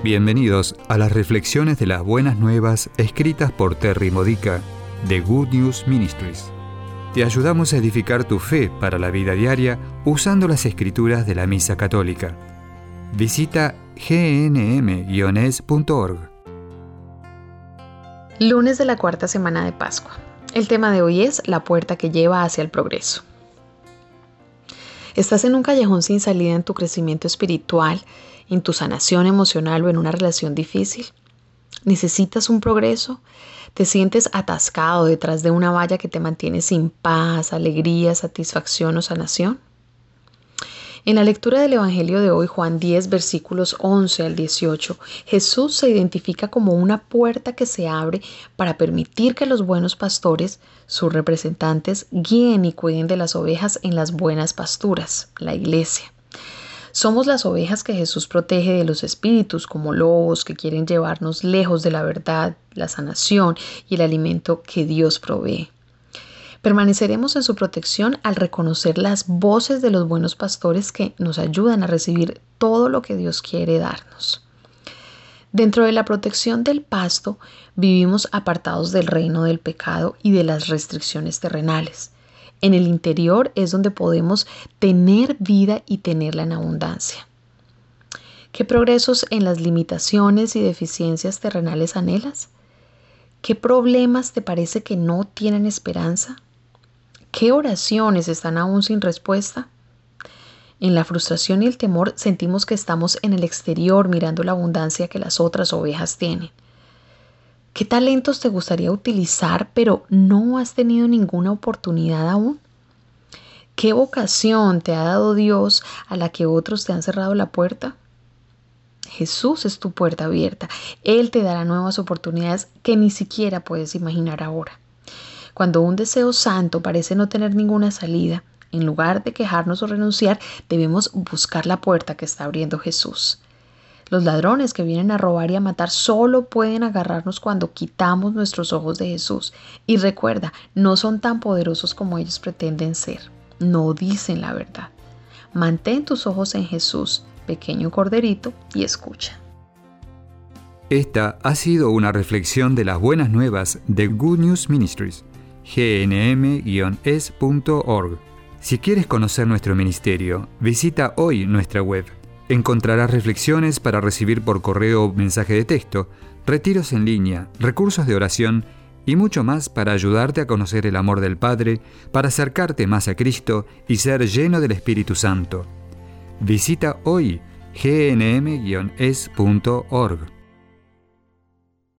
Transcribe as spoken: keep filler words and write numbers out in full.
Bienvenidos a las reflexiones de las buenas nuevas escritas por Terry Modica de Good News Ministries. Te ayudamos a edificar tu fe para la vida diaria usando las escrituras de la Misa Católica. Visita g n m guion es punto org. Lunes de la cuarta semana de Pascua. El tema de hoy es la puerta que lleva hacia el progreso. ¿Estás en un callejón sin salida en tu crecimiento espiritual, en tu sanación emocional o en una relación difícil? ¿Necesitas un progreso? ¿Te sientes atascado detrás de una valla que te mantiene sin paz, alegría, satisfacción o sanación? En la lectura del Evangelio de hoy, Juan diez, versículos once al dieciocho, Jesús se identifica como una puerta que se abre para permitir que los buenos pastores, sus representantes, guíen y cuiden de las ovejas en las buenas pasturas, la iglesia. Somos las ovejas que Jesús protege de los espíritus como lobos que quieren llevarnos lejos de la verdad, la sanación y el alimento que Dios provee. Permaneceremos en su protección al reconocer las voces de los buenos pastores que nos ayudan a recibir todo lo que Dios quiere darnos. Dentro de la protección del pasto, vivimos apartados del reino del pecado y de las restricciones terrenales. En el interior es donde podemos tener vida y tenerla en abundancia. ¿Qué progresos en las limitaciones y deficiencias terrenales anhelas? ¿Qué problemas te parece que no tienen esperanza? ¿Qué oraciones están aún sin respuesta? En la frustración y el temor sentimos que estamos en el exterior mirando la abundancia que las otras ovejas tienen. ¿Qué talentos te gustaría utilizar pero no has tenido ninguna oportunidad aún? ¿Qué vocación te ha dado Dios a la que otros te han cerrado la puerta? Jesús es tu puerta abierta. Él te dará nuevas oportunidades que ni siquiera puedes imaginar ahora. Cuando un deseo santo parece no tener ninguna salida, en lugar de quejarnos o renunciar, debemos buscar la puerta que está abriendo Jesús. Los ladrones que vienen a robar y a matar solo pueden agarrarnos cuando quitamos nuestros ojos de Jesús. Y recuerda, no son tan poderosos como ellos pretenden ser. No dicen la verdad. Mantén tus ojos en Jesús, pequeño corderito, y escucha. Esta ha sido una reflexión de las buenas nuevas de Good News Ministries, g n m guion es punto org. Si quieres conocer nuestro ministerio, visita hoy nuestra web. Encontrarás reflexiones para recibir por correo o mensaje de texto, retiros en línea, recursos de oración y mucho más para ayudarte a conocer el amor del Padre, para acercarte más a Cristo y ser lleno del Espíritu Santo. Visita hoy g n m guion es punto org.